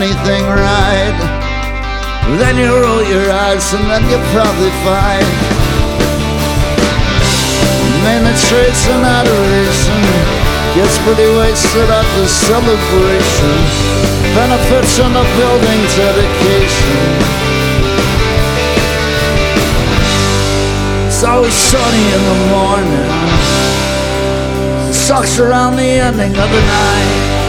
anything right. Then you roll your eyes and then you probably fight. Mainly traits and adoration gets pretty wasted at the celebration. Benefits on the building dedication. It's always sunny in the morning. It sucks around the ending of the night.